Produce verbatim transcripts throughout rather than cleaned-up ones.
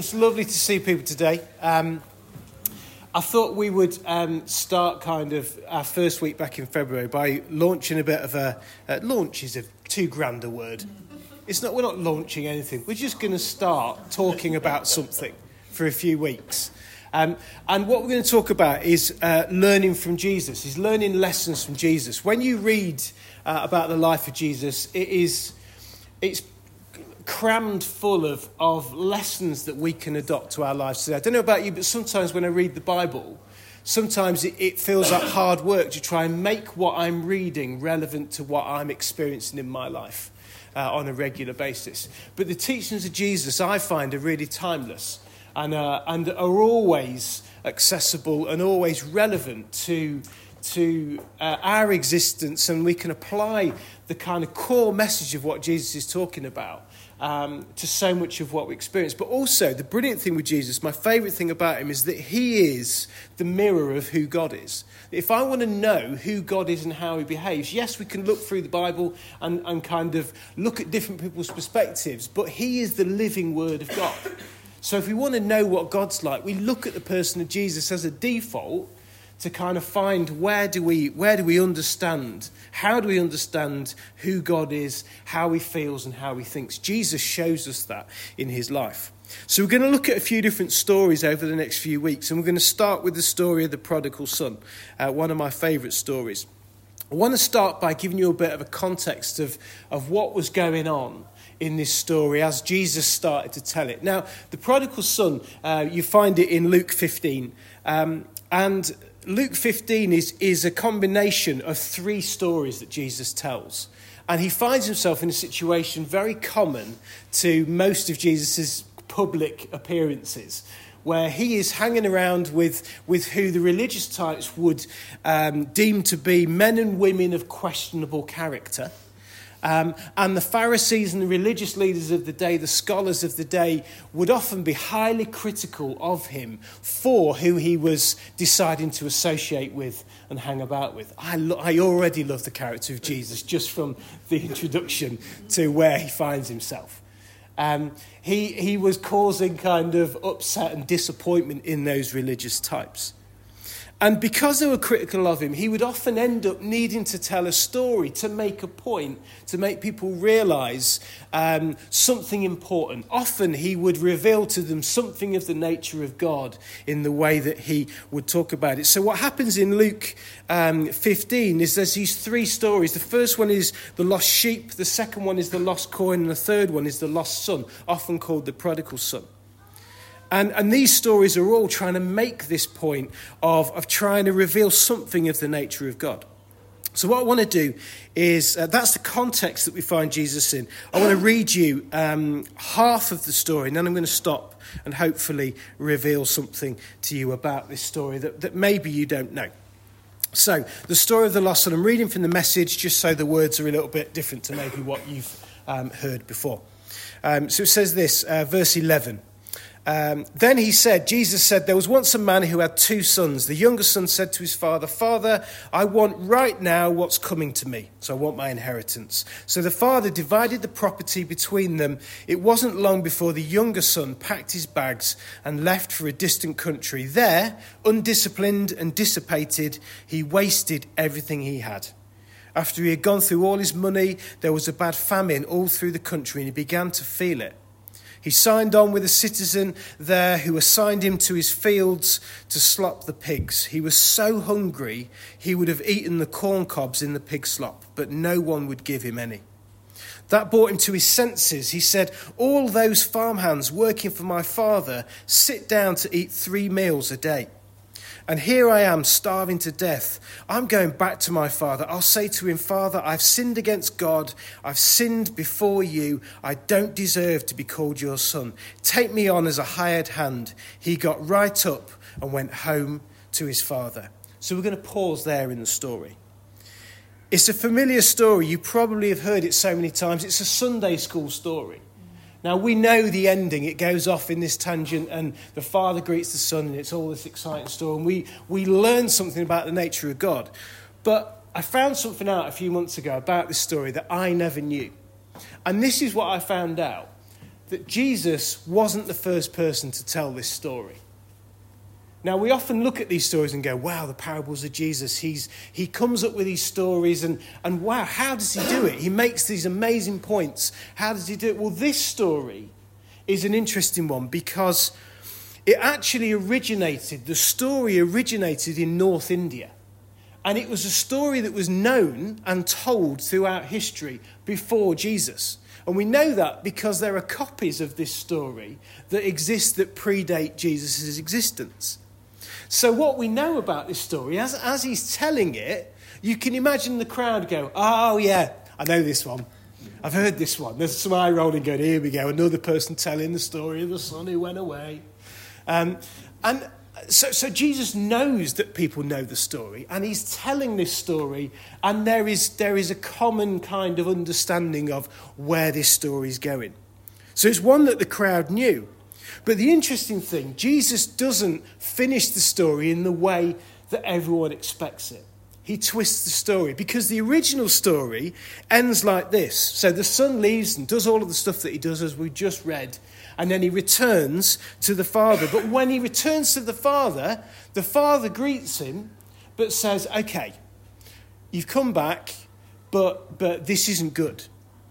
It's lovely to see people today. Um, I thought we would um, start kind of our first week back in February by launching a bit of a... Uh, launch is a too grand a word. It's not. We're not launching anything. We're just going to start talking about something for a few weeks. Um, and what we're going to talk about is uh, learning from Jesus, is learning lessons from Jesus. When you read uh, about the life of Jesus, it is... it's crammed full of, of lessons that we can adopt to our lives today. I don't know about you, but sometimes when I read the Bible, sometimes it, it feels like hard work to try and make what I'm reading relevant to what I'm experiencing in my life uh, on a regular basis. But the teachings of Jesus, I find, are really timeless and, uh, and are always accessible and always relevant to to uh, our existence, and we can apply the kind of core message of what Jesus is talking about um, to so much of what we experience. But also, the brilliant thing with Jesus, my favourite thing about him, is that he is the mirror of who God is. If I want to know who God is and how he behaves, yes, we can look through the Bible and, and kind of look at different people's perspectives, but he is the living word of God. So if we want to know what God's like, we look at the person of Jesus as a default to kind of find where do we where do we understand, how do we understand who God is, how he feels and how he thinks. Jesus shows us that in his life. So we're going to look at a few different stories over the next few weeks, and we're going to start with the story of the prodigal son, uh, one of my favourite stories. I want to start by giving you a bit of a context of, of what was going on in this story as Jesus started to tell it. Now, the prodigal son, uh, you find it in Luke fifteen, um, and Luke fifteen is, is a combination of three stories that Jesus tells. And he finds himself in a situation very common to most of Jesus' public appearances, where he is hanging around with, with who the religious types would um, deem to be men and women of questionable character. Um, and the Pharisees and the religious leaders of the day, the scholars of the day, would often be highly critical of him for who he was deciding to associate with and hang about with. I, lo- I already love the character of Jesus just from the introduction to where he finds himself. Um, he, he was causing kind of upset and disappointment in those religious types. And because they were critical of him, he would often end up needing to tell a story to make a point, to make people realise um, something important. Often he would reveal to them something of the nature of God in the way that he would talk about it. So what happens in Luke um, fifteen is there's these three stories. The first one is the lost sheep, the second one is the lost coin, and the third one is the lost son, often called the prodigal son. And, and these stories are all trying to make this point of, of trying to reveal something of the nature of God. So what I want to do is, uh, that's the context that we find Jesus in. I want to read you um, half of the story, and then I'm going to stop and hopefully reveal something to you about this story that, that maybe you don't know. So, the story of the lost son. I'm reading from the Message, just so the words are a little bit different to maybe what you've um, heard before. Um, so it says this, uh, verse eleven. Um, then he said, Jesus said, there was once a man who had two sons. The younger son said to his father, Father, I want right now what's coming to me. So I want my inheritance. So the father divided the property between them. It wasn't long before the younger son packed his bags and left for a distant country. There, undisciplined and dissipated, he wasted everything he had. After he had gone through all his money, there was a bad famine all through the country, and he began to feel it. He signed on with a citizen there who assigned him to his fields to slop the pigs. He was so hungry he would have eaten the corn cobs in the pig slop, but no one would give him any. That brought him to his senses. He said, all those farmhands working for my father sit down to eat three meals a day. And here I am starving to death. I'm going back to my father. I'll say to him, Father, I've sinned against God. I've sinned before you. I don't deserve to be called your son. Take me on as a hired hand. He got right up and went home to his father. So we're going to pause there in the story. It's a familiar story. You probably have heard it so many times. It's a Sunday school story. Now, we know the ending. It goes off in this tangent and the father greets the son and it's all this exciting story. And we, we learn something about the nature of God. But I found something out a few months ago about this story that I never knew. And this is what I found out. that Jesus wasn't the first person to tell this story. Now, we often look at these stories and go, wow, the parables of Jesus. He's, he comes up with these stories and, and wow, how does he do it? He makes these amazing points. How does he do it? Well, this story is an interesting one because it actually originated, the story originated in North India. And it was a story that was known and told throughout history before Jesus. And we know that because there are copies of this story that exist that predate Jesus' existence. So what we know about this story, as, as he's telling it, you can imagine the crowd go, oh yeah, I know this one. I've heard this one. There's some eye rolling going, here we go, another person telling the story of the son who went away. Um, and so, so Jesus knows that people know the story, and he's telling this story, and there is, there is a common kind of understanding of where this story is going. So it's one that the crowd knew. But the interesting thing, Jesus doesn't finish the story in the way that everyone expects it. He twists the story because the original story ends like this. So the son leaves and does all of the stuff that he does as we just read, and then he returns to the father. But when he returns to the father, the father greets him but says, okay, you've come back, but but this isn't good.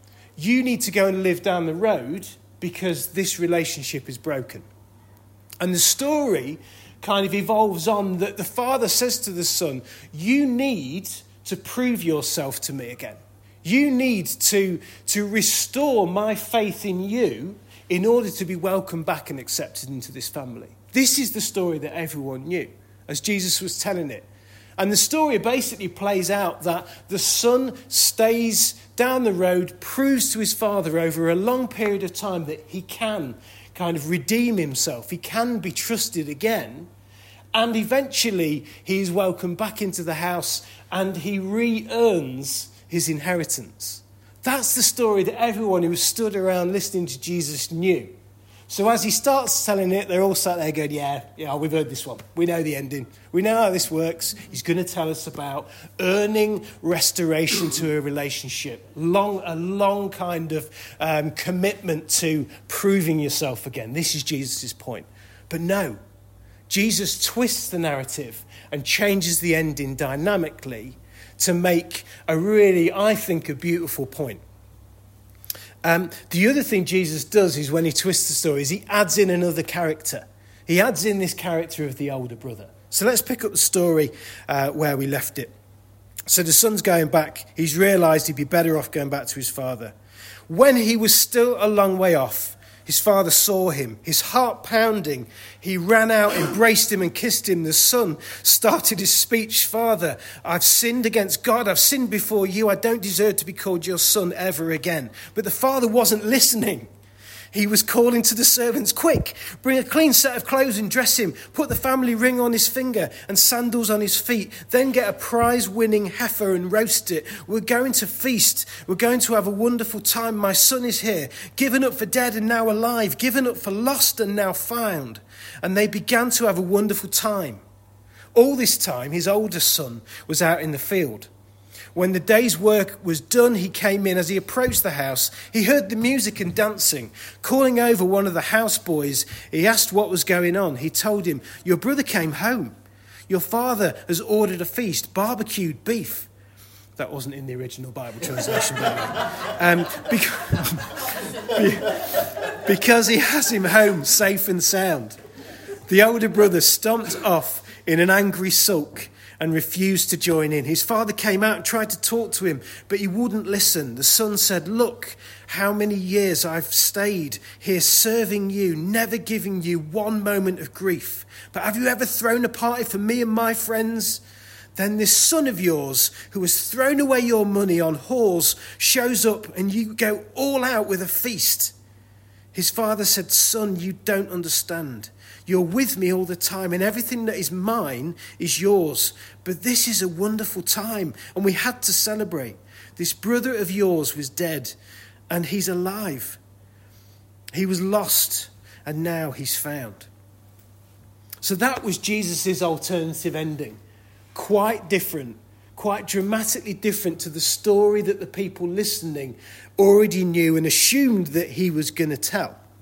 You need to go and live down the road because this relationship is broken. And the story kind of evolves on that the father says to the son, you need to prove yourself to me again. You need to, to restore my faith in you in order to be welcomed back and accepted into this family. This is the story that everyone knew as Jesus was telling it. And the story basically plays out that the son stays down the road, proves to his father over a long period of time that he can kind of redeem himself. He can be trusted again. And eventually he's welcomed back into the house and he re-earns his inheritance. That's the story that everyone who stood around listening to Jesus knew. So as he starts telling it, they're all sat there going, yeah, yeah, we've heard this one. We know the ending. We know how this works. He's going to tell us about earning restoration to a relationship. Long, a long kind of um, commitment to proving yourself again. This is Jesus' point. But no, Jesus twists the narrative and changes the ending dynamically to make a really, I think, a beautiful point. Um, the other thing Jesus does is when he twists the story is he adds in another character. He adds in this character of the older brother. So let's pick up the story uh, where we left it. So the son's going back. He's realised he'd be better off going back to his father. When he was still a long way off, his father saw him, his heart pounding. He ran out, embraced him and kissed him. The son started his speech, Father, I've sinned against God. I've sinned before you. I don't deserve to be called your son ever again. But the father wasn't listening. He was calling to the servants, quick, bring a clean set of clothes and dress him. Put the family ring on his finger and sandals on his feet. Then get a prize-winning heifer and roast it. We're going to feast. We're going to have a wonderful time. My son is here, given up for dead and now alive, given up for lost and now found. And they began to have a wonderful time. All this time, his older son was out in the field. When the day's work was done, he came in. As he approached the house, he heard the music and dancing. Calling over one of the houseboys, he asked what was going on. He told him, your brother came home. Your father has ordered a feast, barbecued beef. That wasn't in the original Bible translation, by the way. Um, because, because he has him home safe and sound. The older brother stomped off in an angry sulk and refused to join in. His father came out and tried to talk to him, but he wouldn't listen. The son said, look, how many years I've stayed here serving you, never giving you one moment of grief. But have you ever thrown a party for me and my friends? Then this son of yours, who has thrown away your money on whores, shows up and you go all out with a feast. His father said, son, you don't understand. You're with me all the time and everything that is mine is yours. But this is a wonderful time and we had to celebrate. This brother of yours was dead and he's alive. He was lost and now he's found. So that was Jesus' alternative ending. Quite different, quite dramatically different to the story that the people listening already knew and assumed that he was going to tell.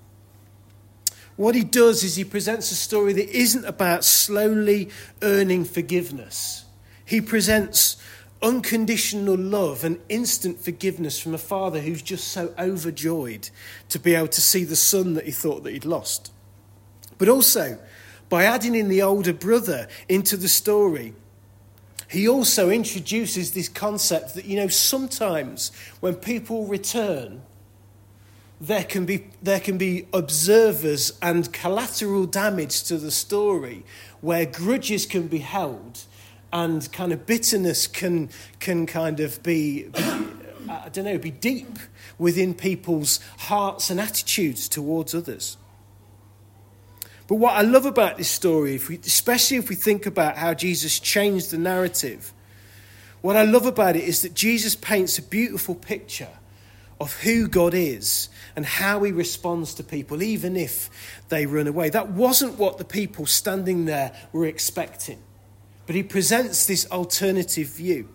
What he does is he presents a story that isn't about slowly earning forgiveness. He presents unconditional love and instant forgiveness from a father who's just so overjoyed to be able to see the son that he thought that he'd lost. But also, by adding in the older brother into the story, he also introduces this concept that, you know, sometimes when people return, there can be there can be observers and collateral damage to the story where grudges can be held and kind of bitterness can can kind of be, be I don't know, be deep within people's hearts and attitudes towards others. But what I love about this story, if we, especially if we think about how Jesus changed the narrative, what I love about it is that Jesus paints a beautiful picture of who God is and how he responds to people, even if they run away. That wasn't what the people standing there were expecting. But he presents this alternative view.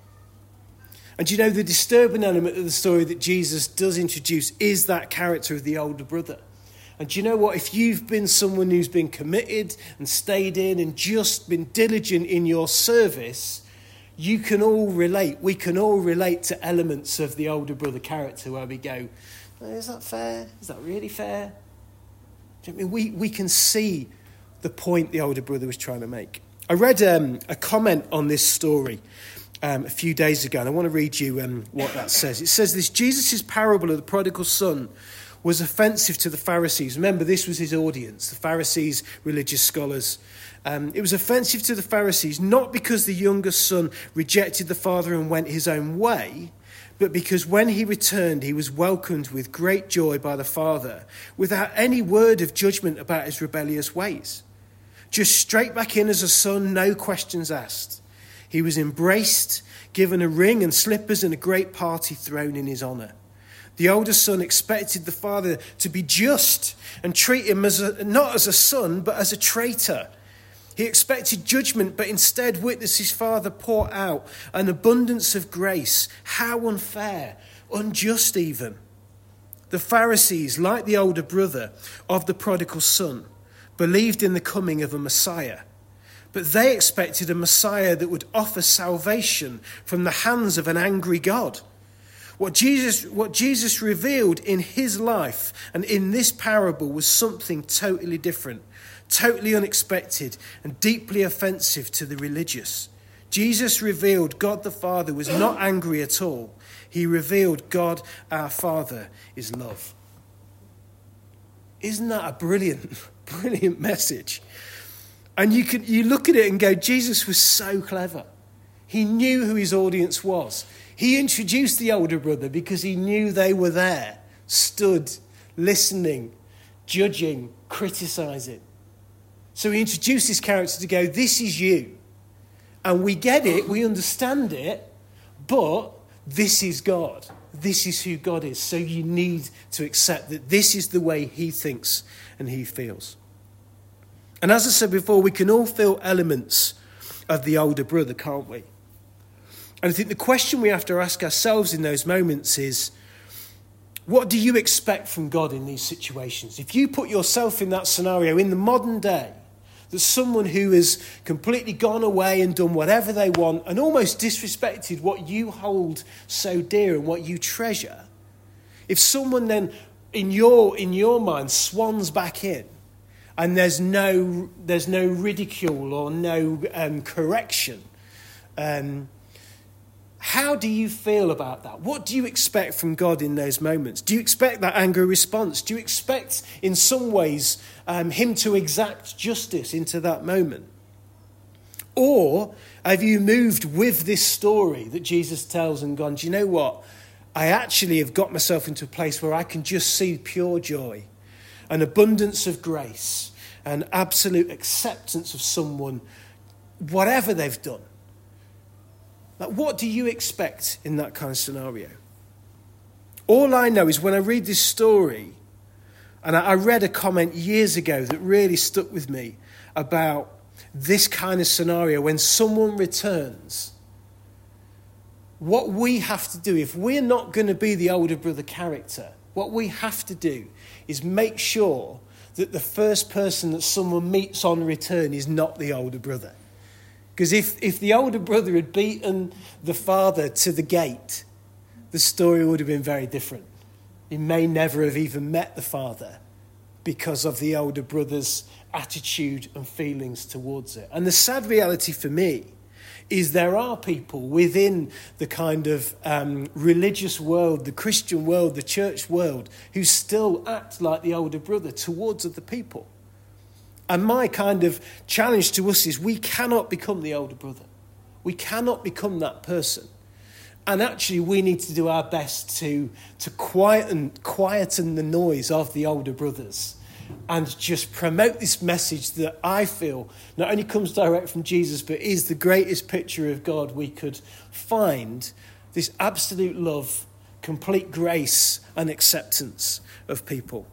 And you know, the disturbing element of the story that Jesus does introduce is that character of the older brother. And do you know what? If you've been someone who's been committed and stayed in and just been diligent in your service, you can all relate. We can all relate to elements of the older brother character where we go, oh, is that fair? Is that really fair? Do you know what I mean? We, we can see the point the older brother was trying to make. I read um, a comment on this story um, a few days ago, and I want to read you um, what that says. It says this: Jesus' parable of the prodigal son was offensive to the Pharisees. Remember, this was his audience, the Pharisees, religious scholars. Um, it was offensive to the Pharisees, not because the younger son rejected the father and went his own way, but because when he returned, he was welcomed with great joy by the father, without any word of judgment about his rebellious ways. Just straight back in as a son, no questions asked. He was embraced, given a ring and slippers, and a great party thrown in his honour. The older son expected the father to be just and treat him as a, not as a son, but as a traitor. He expected judgment, but instead witnessed his father pour out an abundance of grace. How unfair, unjust even. The Pharisees, like the older brother of the prodigal son, believed in the coming of a Messiah. But they expected a Messiah that would offer salvation from the hands of an angry God. What Jesus, what Jesus revealed in his life and in this parable was something totally different, totally unexpected and deeply offensive to the religious. Jesus revealed God the Father was not angry at all. He revealed God our Father is love. Isn't that a brilliant, brilliant message? And you can you look at it and go, Jesus was so clever. He knew who his audience was. He introduced the older brother because he knew they were there, stood, listening, judging, criticising. So he introduced his character to go, this is you. And we get it, we understand it, but this is God. This is who God is. So you need to accept that this is the way he thinks and he feels. And as I said before, we can all feel elements of the older brother, can't we? And I think the question we have to ask ourselves in those moments is, what do you expect from God in these situations? If you put yourself in that scenario in the modern day, that someone who has completely gone away and done whatever they want and almost disrespected what you hold so dear and what you treasure, if someone then in your in your mind swans back in and there's no there's no ridicule or no um, correction, um, how do you feel about that? What do you expect from God in those moments? Do you expect that angry response? Do you expect, in some ways, um, him to exact justice into that moment? Or have you moved with this story that Jesus tells and gone, do you know what? I actually have got myself into a place where I can just see pure joy, an abundance of grace, an absolute acceptance of someone, whatever they've done. Like, what do you expect in that kind of scenario? All I know is when I read this story, and I read a comment years ago that really stuck with me about this kind of scenario, when someone returns, what we have to do, if we're not going to be the older brother character, what we have to do is make sure that the first person that someone meets on return is not the older brother. Because if, if the older brother had beaten the father to the gate, the story would have been very different. He may never have even met the father because of the older brother's attitude and feelings towards it. And the sad reality for me is there are people within the kind of um, religious world, the Christian world, the church world, who still act like the older brother towards other people. And my kind of challenge to us is we cannot become the older brother. We cannot become that person. And actually we need to do our best to, to quieten, quieten the noise of the older brothers and just promote this message that I feel not only comes direct from Jesus, but is the greatest picture of God we could find, this absolute love, complete grace and acceptance of people.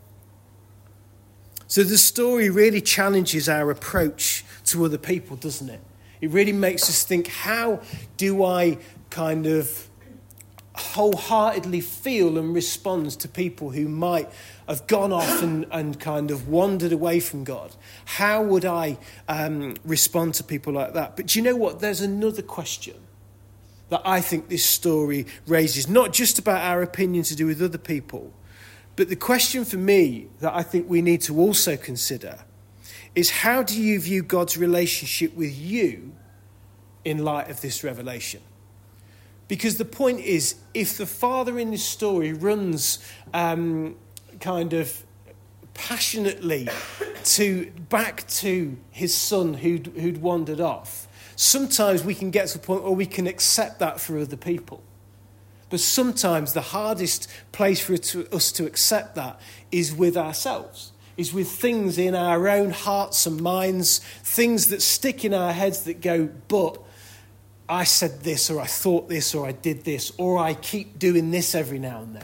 So the story really challenges our approach to other people, doesn't it? It really makes us think, how do I kind of wholeheartedly feel and respond to people who might have gone off and, and kind of wandered away from God? How would I um, respond to people like that? But do you know what? There's another question that I think this story raises, not just about our opinion to do with other people, but the question for me that I think we need to also consider is, how do you view God's relationship with you in light of this revelation? Because the point is, if the father in this story runs um, kind of passionately to back to his son who'd, who'd wandered off, sometimes we can get to a point where we can accept that for other people. But sometimes the hardest place for us to accept that is with ourselves, is with things in our own hearts and minds, things that stick in our heads that go, but I said this, or I thought this, or I did this, or I keep doing this every now and then.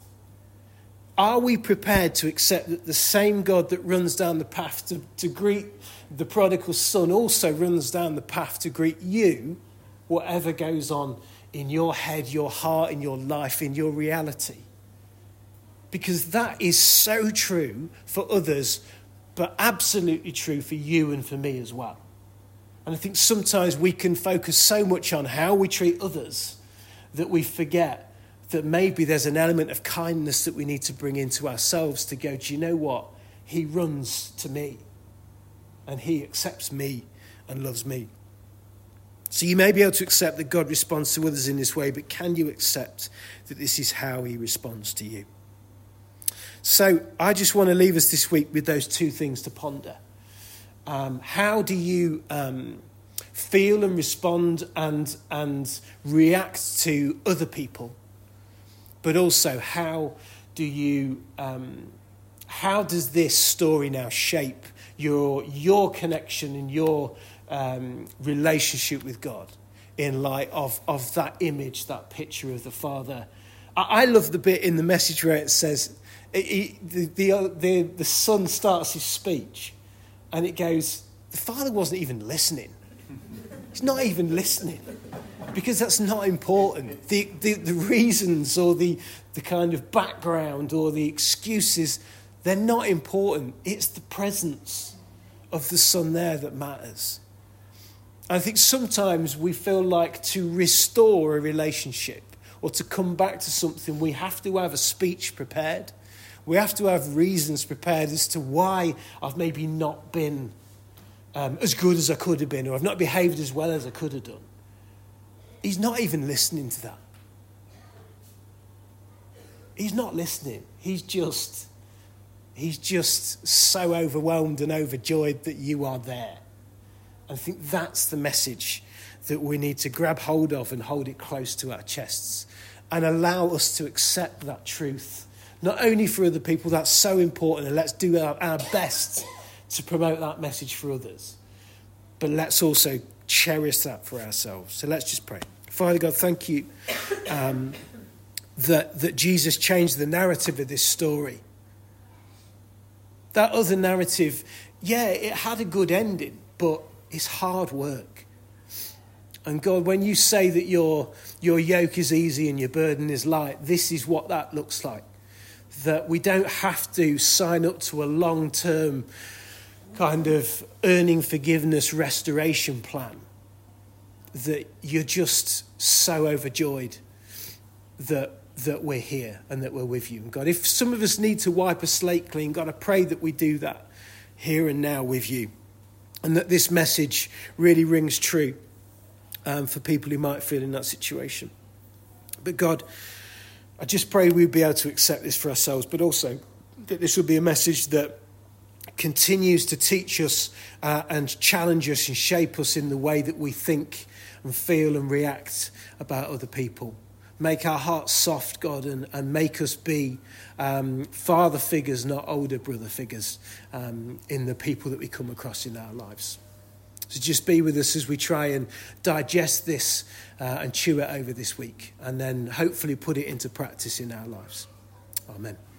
Are we prepared to accept that the same God that runs down the path to, to greet the prodigal son also runs down the path to greet you, whatever goes on in your head, your heart, in your life, in your reality? Because that is so true for others, but absolutely true for you and for me as well. And I think sometimes we can focus so much on how we treat others that we forget that maybe there's an element of kindness that we need to bring into ourselves to go, do you know what? He runs to me and he accepts me and loves me. So you may be able to accept that God responds to others in this way, but can you accept that this is how he responds to you? So I just want to leave us this week with those two things to ponder. Um, how do you um, feel and respond and and react to other people? But also, how do you? Um, how does this story now shape your your connection and your um, relationship with God in light of of that image, that picture of the Father? I, I love the bit in the Message where it says it, it, the, the the the son starts his speech. And it goes, the father wasn't even listening. He's not even listening. Because that's not important. The, the, the reasons or the, the kind of background or the excuses, they're not important. It's the presence of the son there that matters. I think sometimes we feel like to restore a relationship or to come back to something, we have to have a speech prepared. We have to have reasons prepared as to why I've maybe not been um, as good as I could have been, or I've not behaved as well as I could have done. He's not even listening to that. He's not listening. He's just, he's just so overwhelmed and overjoyed that you are there. I think that's the message that we need to grab hold of and hold it close to our chests and allow us to accept that truth. Not only for other people, that's so important, and let's do our, our best to promote that message for others. But let's also cherish that for ourselves. So let's just pray. Father God, thank you um, that, that Jesus changed the narrative of this story. That other narrative, yeah, it had a good ending, but it's hard work. And God, when you say that your, your yoke is easy and your burden is light, this is what that looks like. that we don't have to sign up to a long-term kind of earning forgiveness restoration plan, that you're just so overjoyed that that we're here and that we're with you. And God, if some of us need to wipe a slate clean, God, I pray that we do that here and now with you, and that this message really rings true um, for people who might feel in that situation. But God, I just pray we'd be able to accept this for ourselves, but also that this will be a message that continues to teach us uh, and challenge us and shape us in the way that we think and feel and react about other people. Make our hearts soft, God, and, and make us be um, father figures, not older brother figures, um, in the people that we come across in our lives. So just be with us as we try and digest this uh, and chew it over this week, and then hopefully put it into practice in our lives. Amen.